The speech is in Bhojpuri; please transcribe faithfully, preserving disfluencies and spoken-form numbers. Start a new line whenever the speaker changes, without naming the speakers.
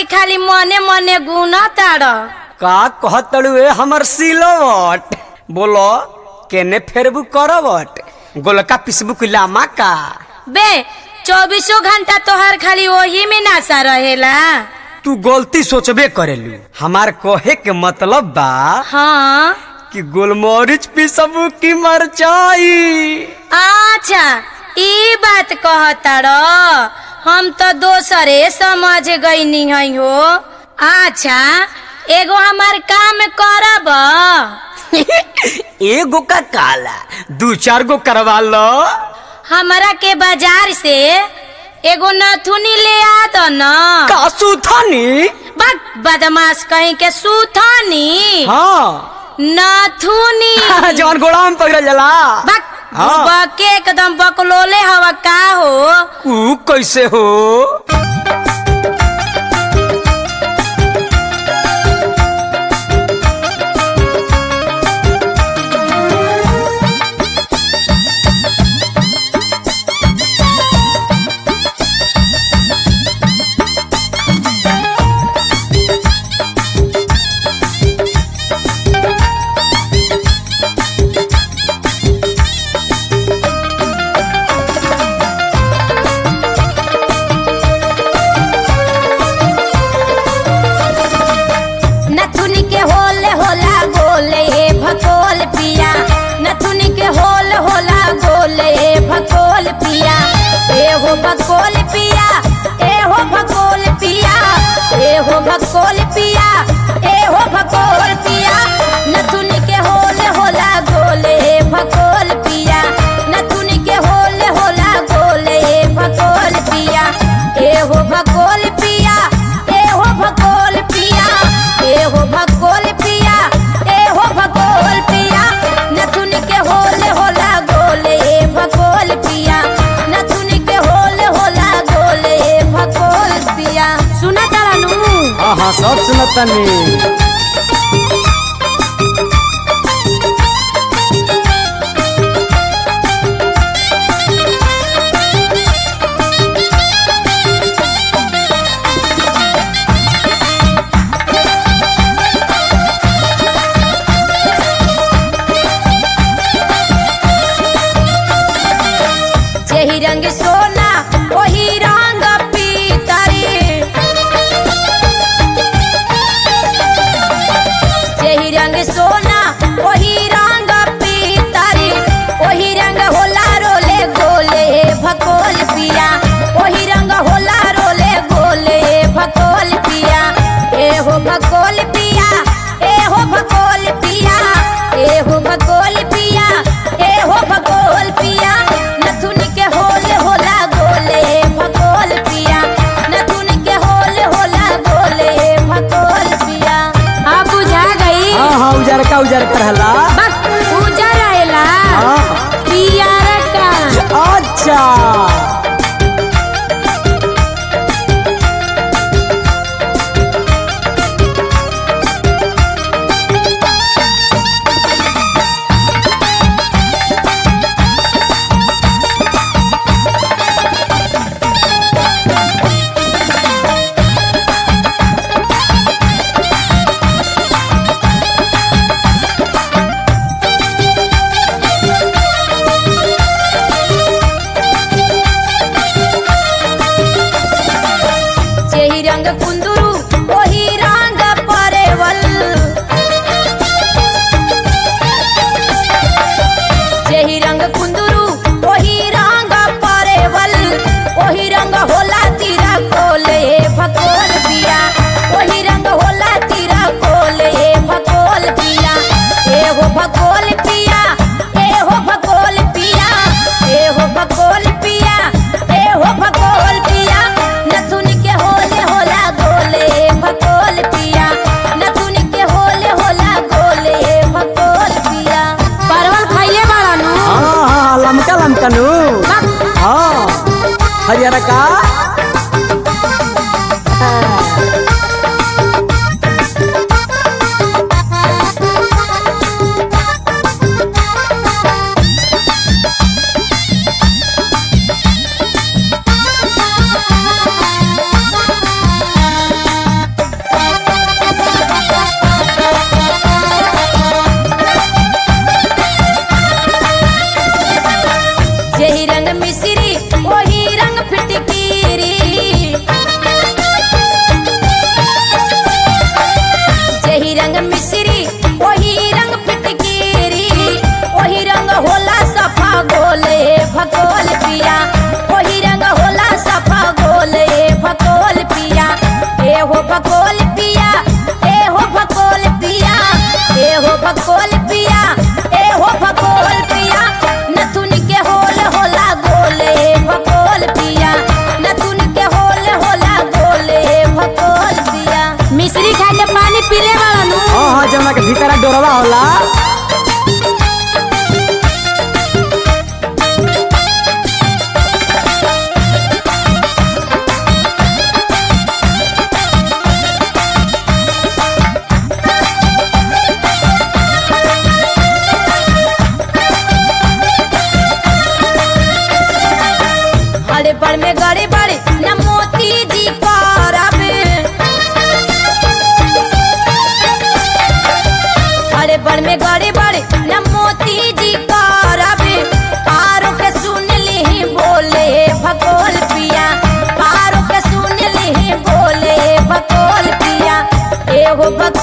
खाली मने मने गुना ताड़
का कहतड़ू ए हमर सिलवट बोलो केने फेरबू करवट गोलका पिसबू लामा का
बे चौबीसों घंटा तोहर खाली वही में नासा रहेला।
तू गलती सोचबे करेलू हमार कहे के मतलब बा
हाँ
कि गोलमरीच पिसबू की मरचाई।
अच्छा ई बात कहताड़ हम तो दोसरे समझ गई है हो। अच्छा एगो हमार काम करब
एगो का काला दू चार गो करवा लो।
हमारा के बाजार से एगो नथुनी ले आ दो न।
का सूथनी?
बक बदमाश कहीं के सूथनी।
हाँ
नथुनी
जवान गोड़ा में पकड़ जला।
बक
हाँ।
बके एकदम बकलोले हवा का हो।
ऊ कैसे हो?
भगोल पिया ए हो भगोल पिया ए हो भगोल पिया ए हो भगोल पिया नथुनी के होल होला गोले भगोल पिया नथुनी के होल होला गोले भगोल पिया ए हो भगोल पिया ए हो भगोल पिया ए हो भगोल पिया ए हो भगोल पिया नथुनी के होल होला गोले भगोल पिया नथुनी के होल होला गोले भगोल पिया। सुना चलानू?
हाँ हाँ सब सुनतनी।
यही रंग सोना वही रंग पीतरी यही रंग सोना वही रंग पीतरी वही रंग होला रोले गोले भगोल पिया वही रंग होला रोले गोले भगोल पिया ए हो भगोल पिया ए हो भगोल पिया ए हो भगोल पिया ए हो भगोल पिया नथुनी के होल होला गोले भगोल पिया नथुनी के होल होला गोले भगोल पिया। हाँ बुझा गई?
हाँ हाँ उजार का उजार करहला।
बस उजा रहेला
हाँ।
पियारा का।
अच्छा
यही रंग कुंदरू वही रंग परेवल यही रंग कुंदरू वही रंग परेवल वही रंग होला तीरा कोले भगोल पिया वही रंग होला तीरा कोले भगोल पिया ए हो भगोल पिया ए हो भगोल पिया ए हो भगोल पिया ए हो भगोल पिया नथुनी के होल होला गोले भगोल पिया नथुनी के होल होला गोले भगोल पिया। परवल खाइए बड़ा नु?
हाँ हाँ लमका लमका नु। हाँ हरियाणा का
हड़बड़ में गड़बड़ न मोती जी करब हड़बड़ में गड़बड़ न मोती जी करब पारो के सुन ली बोले भगोल पिया पारो के सुन ली बोले भगोल पिया एहो भगोल